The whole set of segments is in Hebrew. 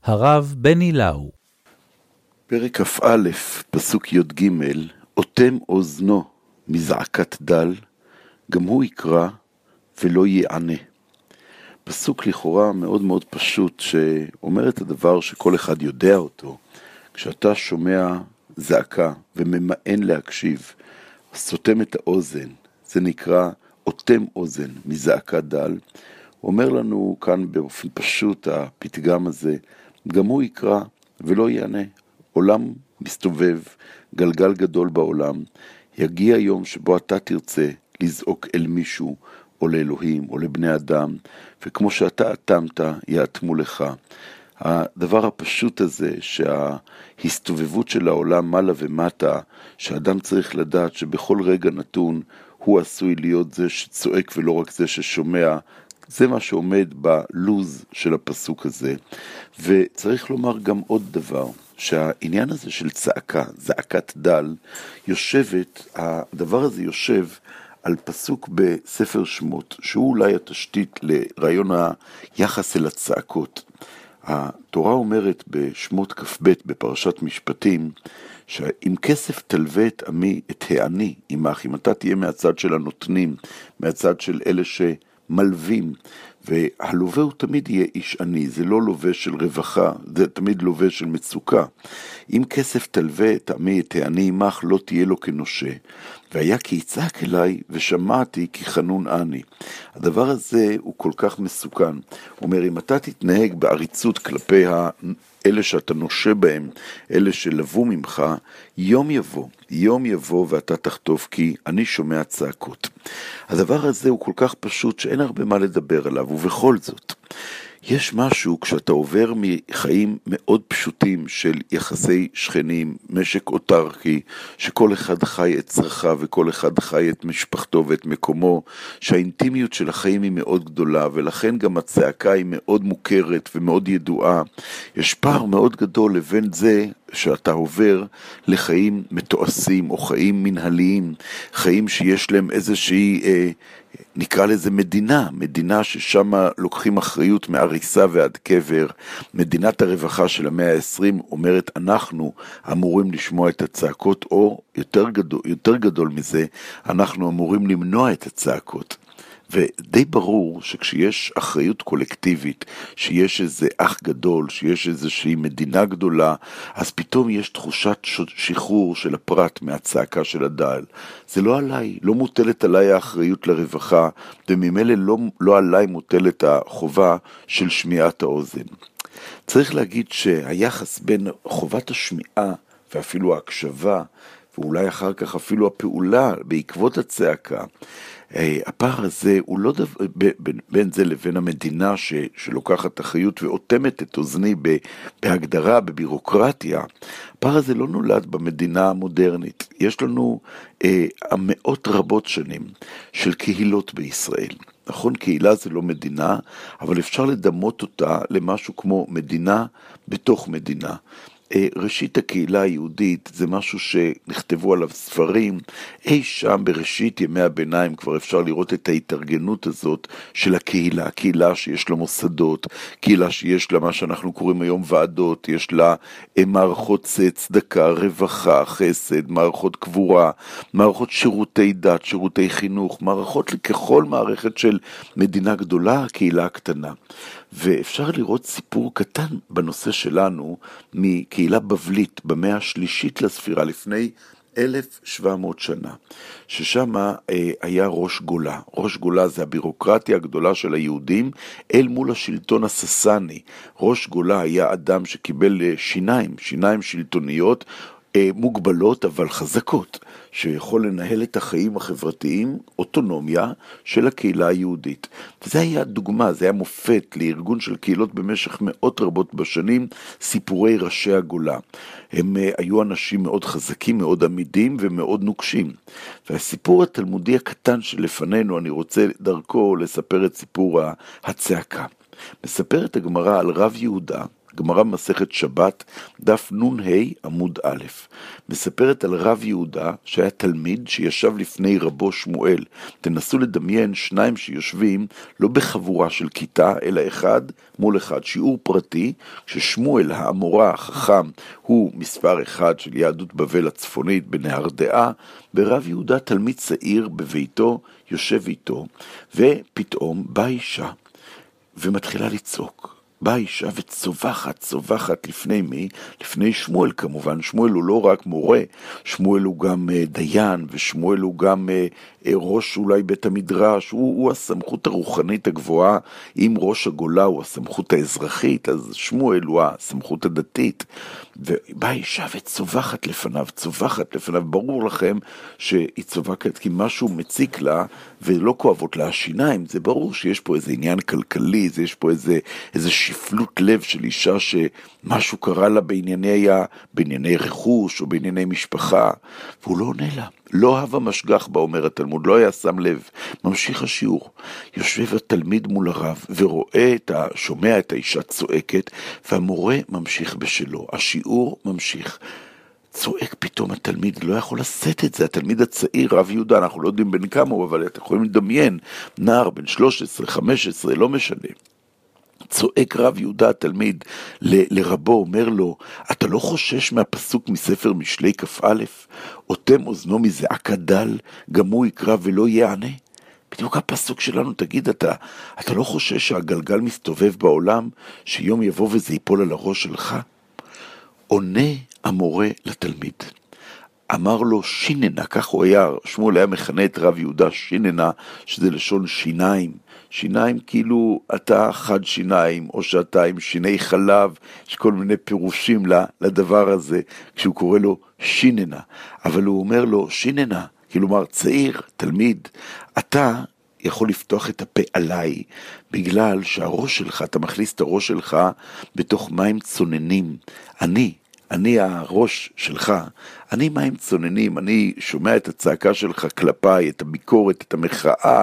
הרב בני לאו. פרק כ"א, פסוק י"ג, אוטם אוזנו מזעקת דל, גם הוא יקרא ולא יענה. פסוק לכאורה מאוד מאוד פשוט, שאומר את הדבר שכל אחד יודע אותו. כשאתה שומע זעקה וממאן להקשיב, סותם את האוזן, זה נקרא אוטם אוזן מזעקת דל. הוא אומר לנו כאן באופן פשוט, הפתגם הזה, גם הוא יקרא ולא יענה. עולם מסתובב, גלגל גדול בעולם, יגיע יום שבו אתה תרצה לזעוק אל מישהו, או לאלוהים, או לבני אדם, וכמו שאתה אטמת, יאטמו לך. הדבר הפשוט הזה, שההסתובבות של העולם מעלה ומטה, שאדם צריך לדעת שבכל רגע נתון, הוא עשוי להיות זה שצועק ולא רק זה ששומע, זה מה שעומד בלוז של הפסוק הזה. וצריך לומר גם עוד דבר, שהעניין הזה של צעקה, זעקת דל, הדבר הזה יושב על פסוק בספר שמות, שהוא אולי התשתית לרעיון היחס אל הצעקות. התורה אומרת בשמות כ"ב בפרשת משפטים, שאם כסף תלווה את עמי, את העני, אם אתה תהיה מהצד של הנותנים, מהצד של אלה שמלווים, והלווה הוא תמיד יהיה איש עני, זה לא לווה של רווחה, זה תמיד לווה של מצוקה. אם כסף תלווה את עמי, את העני עמך, לא תהיה לו כנושה. והיה כי יצעק אליי ושמעתי כי חנון אני. הדבר הזה הוא כל כך מסוכן. הוא אומר, אם אתה תתנהג בעריצות כלפי אלה שאתה נושה בהם, אלה שלוו ממך, יום יבוא ואתה תחטוף, כי אני שומע צעקות. הדבר הזה הוא כל כך פשוט שאין הרבה מה לדבר עליו, ובכל זאת, יש משהו כשאתה עובר מחיים מאוד פשוטים של יחסי שכנים, משק אוטרקי, שכל אחד חי את צרכיו וכל אחד חי את משפחתו ואת מקומו, שהאינטימיות של החיים היא מאוד גדולה, ולכן גם הצעקה היא מאוד מוכרת ומאוד ידועה. יש פער מאוד גדול לבין זה שאתה עובר לחיים מתועשים או חיים מנהליים, חיים שיש להם איזושהי, נקרא לזה מדינה ששם לוקחים אחריות מעריסה ועד קבר. מדינת הרווחה של המאה ה-20 אומרת, אנחנו אמורים לשמוע את הצעקות, או יותר גדול מזה, אנחנו אמורים למנוע את הצעקות. ודי ברור שכשיש אחריות קולקטיבית, שיש איזה אח גדול, שיש איזושהי מדינה גדולה, אז פתאום יש תחושת שחרור של הפרט מהצעקה של הדל. זה לא עליי, לא מוטלת עליי האחריות לרווחה, וממילא לא עליי מוטלת החובה של שמיעת האוזן. צריך להגיד שהיחס בין חובת השמיעה ואפילו ההקשבה, ואולי אחר כך אפילו הפעולה בעקבות הצעקה, הפער הזה הוא לא בין זה לבין המדינה שלוקחת אחריות ואוטמת את אוזני בהגדרה, בבירוקרטיה. הפער הזה לא נולד במדינה המודרנית. יש לנו מאות רבות שנים של קהילות בישראל. נכון, קהילה זה לא מדינה, אבל אפשר לדמות אותה למשהו כמו מדינה בתוך מדינה. ראשית הקהילה היהודית זה משהו שנכתבו עליו ספרים, אי שם בראשית ימי הביניים כבר אפשר לראות את ההתארגנות הזאת של הקהילה, קהילה שיש לה מוסדות, קהילה שיש לה מה שאנחנו קוראים היום ועדות, יש לה מערכות צדקה, רווחה, חסד, מערכות קבורה, מערכות שירותי דת, שירותי חינוך, מערכות ככל מערכת של מדינה גדולה, קהילה קטנה. ואפשר לראות סיפור קטן בנושא שלנו מקהילה בבלית במאה השלישית לספירה לפני 1700 שנה, ששם היה ראש גולה. ראש גולה זה הבירוקרטיה הגדולה של היהודים אל מול השלטון הססני. ראש גולה היה אדם שקיבל שיניים שלטוניות, מוגבלות אבל חזקות, שיכול לנהל את החיים החברתיים, אוטונומיה של הקהילה היהודית. וזה היה דוגמה, זה היה מופת לארגון של קהילות במשך מאות רבות בשנים, סיפורי ראשי הגולה. הם היו אנשים מאוד חזקים, מאוד עמידים ומאוד נוקשים. והסיפור התלמודי הקטן שלפנינו, אני רוצה דרכו לספר את סיפור הצעקה. מספרת הגמרא על רב יהודה, גמרא מסכת שבת, דף נ"ה עמוד א', מספרת על רב יהודה שהיה תלמיד שישב לפני רבו שמואל. תנסו לדמיין שניים שיושבים לא בחבורה של כיתה, אלא אחד מול אחד, שיעור פרטי, כששמואל האמורא החכם הוא מספר אחד של יהדות בבל הצפונית בנהרדעה, ורב יהודה תלמיד צעיר בביתו יושב איתו, ופתאום באה אישה ומתחילה לצעוק. באה אישה וצווחת לפני מי? לפני שמואל כמובן. שמואל הוא לא רק מורה, שמואל הוא גם דיין, ושמואל הוא גם ראש אולי בית המדרש, הוא הסמכות הרוחנית הגבוהה. אם ראש הגולה הוא הסמכות האזרחית, אז שמואל הוא הסמכות הדתית. ובאה אישה וצווחת לפניו, ברור לכם שהיא צובקת כי משהו מציק לה, ולא כואבות לה השיניים. זה ברור שיש פה איזה עניין כלכלי, יש פה איזה שפלות לב של אישה שמשהו קרה לה בענייני רכוש או בענייני משפחה, והוא לא עונה לה. לא אהב המשגח בה, אומר התלמוד, לא היה שם לב. ממשיך השיעור. יושב התלמיד מול הרב ורואה שומע את האישה צועקת, והמורה ממשיך בשלו. השיעור ממשיך. צועק פתאום התלמיד, לא יכול לשאת את זה, התלמיד הצעיר, רב יהודה, אנחנו לא יודעים בין כמה הוא, אבל אתם יכולים לדמיין, נער בן 13, 15, לא משנה. צועק רב יהודה התלמיד לרבו, אומר לו, אתה לא חושש מהפסוק מספר משלי כ"א? אותם אוזנו מזעקה דל, גם הוא יקרא ולא יענה? בדיוק הפסוק שלנו, תגיד, אתה לא חושש שהגלגל מסתובב בעולם, שיום יבוא וזה ייפול על הראש שלך? עונה המורה לתלמיד. אמר לו שיננה, כך הוא היה, שמואל היה מכנה את רב יהודה שיננה, שזה לשון שיניים. שיניים כאילו אתה חד שיניים, או שאתה עם שיני חלב, יש כל מיני פירושים לדבר הזה, כשהוא קורא לו שיננה. אבל הוא אומר לו שיננה, כלומר צעיר, תלמיד, אתה יכול לפתוח את הפה עליי, בגלל שהראש שלך, אתה מכניס את הראש שלך בתוך מים צוננים. אני הראש שלך, אני מים צוננים, אני שומע את הצעקה שלך כלפיי, את הביקורת, את המחאה,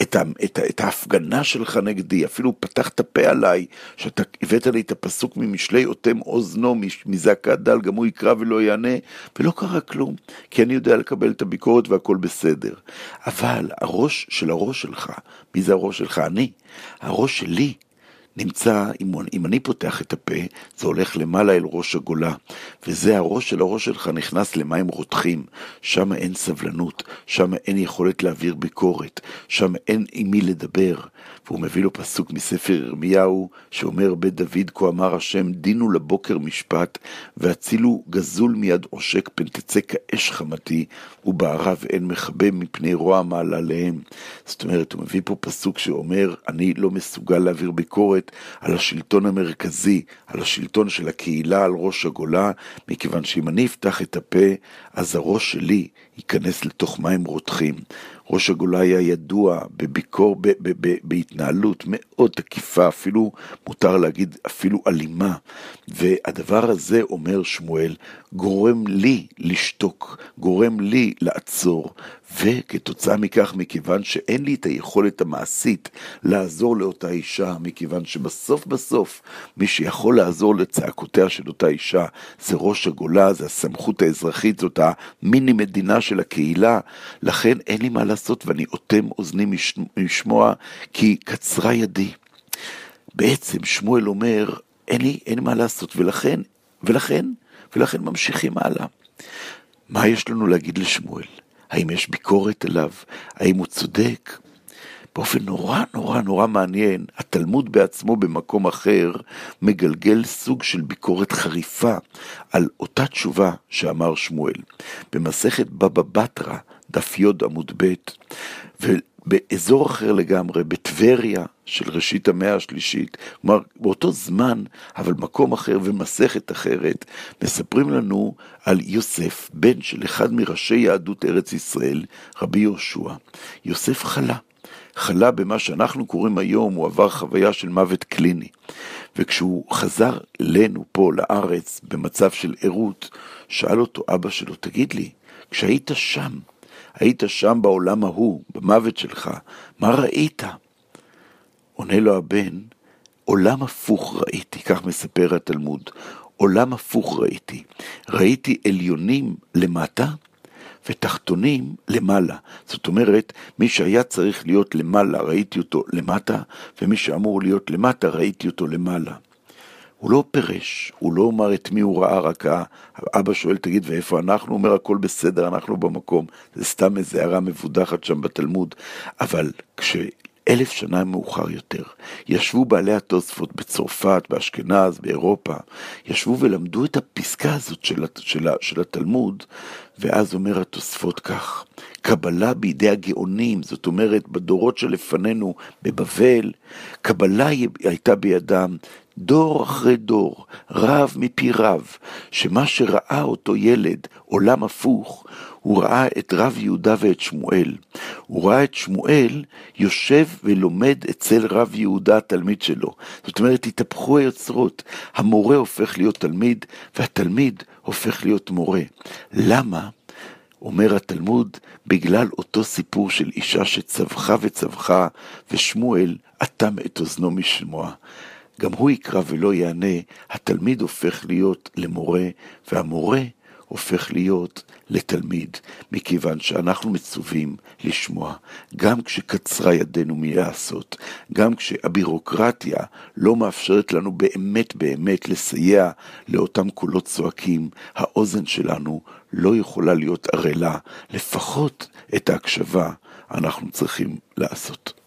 את ההפגנה שלך נגדי, אפילו פתחת פה עליי, שאתה הבאת לי את הפסוק ממשלי, אותם אוזנו מזעקה דל, גם הוא יקרא ולא יענה, ולא קרה כלום, כי אני יודע לקבל את הביקורת והכל בסדר. אבל הראש של הראש שלך, מי זה הראש שלך? הראש שלי, נמצא, אם אני פותח את הפה, זה הולך למעלה אל ראש הגולה, וזה הראש של הראש שלך נכנס למים רותחים, שם אין סבלנות, שם אין יכולת להעביר ביקורת, שם אין עם מי לדבר. והוא מביא לו פסוק מספר ירמיהו, שאומר בית דוד, כה אמר השם, דינו לבוקר משפט, והצילו גזול מיד עושק, פן תצא כאש חמתי, ובערב אין מחבא מפני רוע מעלליהם. זאת אומרת, הוא מביא פה פסוק שאומר, אני לא מסוגל להעביר ביקורת על השלטון המרכזי, על השלטון של הקהילה, על ראש הגולה, מכיוון שאם אני אפתח את הפה, אז הראש שלי ייכנס לתוך מים רותחים. ראש הגולה היה ידוע בהתנהלות מאוד תקיפה, אפילו מותר להגיד אפילו אלימה, והדבר הזה, אומר שמואל, גורם לי לשתוק, גורם לי לעצור, וכתוצאה מכך, מכיוון שאין לי את היכולת המעשית לעזור לאותה אישה, מכיוון שבסוף מי שיכול לעזור לצעקותיה של אותה אישה זה ראש הגולה, זה הסמכות האזרחית, זאת המיני מדינה של הקהילה, לכן אין לי מה לעשות ואני אוטם אוזני משמוע כי קצרה ידי. בעצם שמואל אומר אין לי מה לעשות, ולכן ממשיכים הלאה. מה יש לנו להגיד לשמואל? האם יש ביקורת עליו? האם הוא צודק? באופן נורא מעניין, התלמוד בעצמו במקום אחר מגלגל סוג של ביקורת חריפה על אותה תשובה שאמר שמואל. במסכת בבא בתרא, דף י עמוד ב', ובאזור אחר לגמרי, בטבריה של ראשית המאה השלישית, כלומר באותו זמן, אבל מקום אחר ומסכת אחרת, מספרים לנו על יוסף, בן של אחד מראשי יהדות ארץ ישראל, רבי יהושע. יוסף חלה במה שאנחנו קוראים היום, הוא עבר חוויה של מוות קליני. וכשהוא חזר אלינו פה לארץ במצב של עירות, שאל אותו אבא שלו, תגיד לי, כשהיית שם בעולם ההוא, במוות שלך, מה ראית? עונה לו הבן, עולם הפוך ראיתי, כך מספר התלמוד, עולם הפוך ראיתי, ראיתי עליונים למטה, ותחתונים למעלה. זאת אומרת, מי שהיה צריך להיות למעלה, ראיתי אותו למטה, ומי שאמור להיות למטה, ראיתי אותו למעלה. הוא לא פרש, הוא לא אומר את מי הוא ראה, רק האבא שואל, תגיד, ואיפה אנחנו? הוא אומר, הכל בסדר, אנחנו במקום. זה סתם איזו הערה מבודחת שם בתלמוד. אבל כש1000 שנה מאוחר יותר, ישבו בעלי התוספות בצרפת, באשכנז, באירופה, ישבו ולמדו את הפסקה הזאת של התלמוד, ואז אומר התוספות כך, קבלה בידי הגאונים, זאת אומרת, בדורות שלפנינו בבבל, קבלה הייתה בידם, דור אחרי דור, רב מפי רב, שמה שראה אותו ילד, עולם הפוך, הוא ראה את רב יהודה ואת שמואל. הוא ראה את שמואל יושב ולומד אצל רב יהודה התלמיד שלו. זאת אומרת, התהפכו היוצרות. המורה הופך להיות תלמיד, והתלמיד הופך להיות מורה. למה? אומר התלמוד, בגלל אותו סיפור של אישה שצווחה וצווחה, ושמואל אטם את אוזנו משמוע. גם הוא יקרא ולא יענה, התלמיד הופך להיות למורה, והמורה הופך להיות לתלמיד, מכיוון שאנחנו מצווים לשמוע, גם כשקצרה ידינו מלעשות, גם כשהבירוקרטיה לא מאפשרת לנו באמת באמת לסייע לאותם קולות צועקים, האוזן שלנו לא יכולה להיות ערלה, לפחות את ההקשבה אנחנו צריכים לעשות.